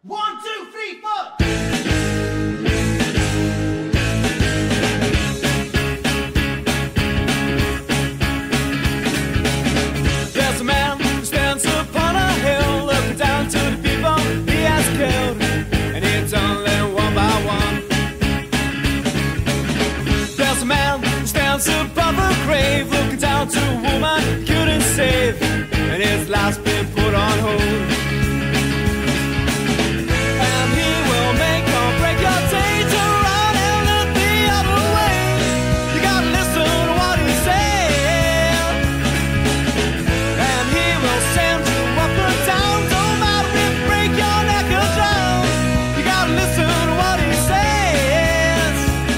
1, 2, 3, 4. There's a man who stands upon a hill, looking down to the people he has killed, and it's only one by one. There's a man who stands above a grave, looking down to a woman he couldn't save, and his life's been put on hold. And he will make or break your day to run and look the other way. You gotta listen to what he says, and he will send you up or down. Don't matter if you break your neck or drown. You gotta listen to what he says.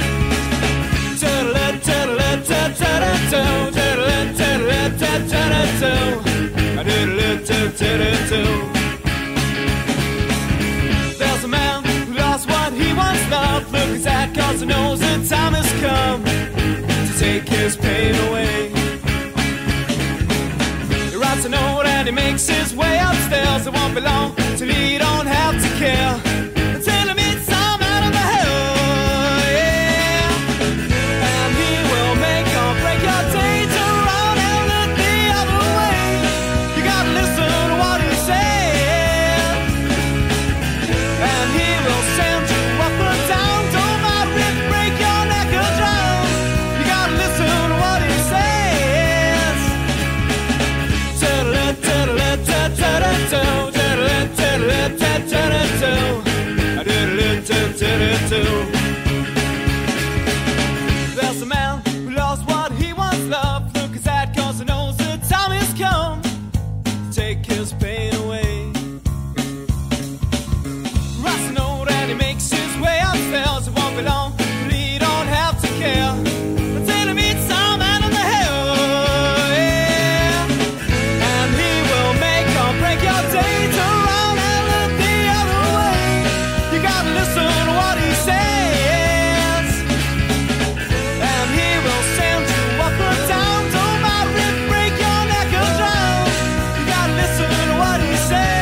There's a man who lost what he once loved, looking sad cause he knows the time has come to take his pain away. He writes a note and he makes his way upstairs. It won't be long till he don't have to care, until he meets some out of the hell, yeah. And he will make or break your day to run and look the other way. You gotta listen to what he says, and he will send you up or down. Don't matter if you break your neck or drown. You gotta listen to what he says. There's a man who lost what he once loved, looking sad cause he knows the time has come to take his pain away. Writes a note and he makes his way upstairs. It won't be long till he don't have to care, until he meets some man in the hell, yeah. And he will make or break your day to run and look the other way. You gotta listen to what he says, and he will send you up or down. Don't matter if you break your neck or drown. You gotta listen to what he says.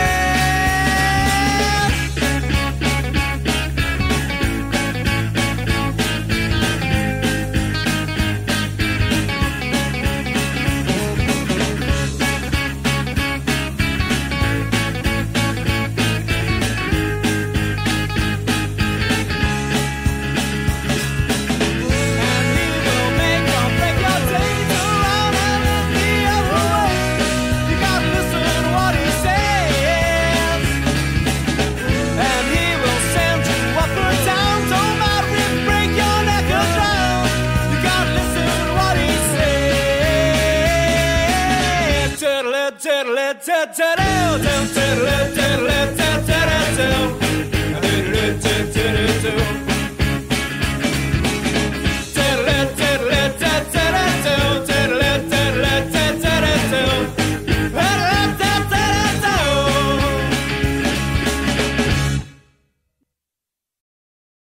And he will make or break your day to run and look the other way. You gotta listen to what he says, and he will send you up or down. Don't matter if you break your neck or drown. You gotta listen to what he says.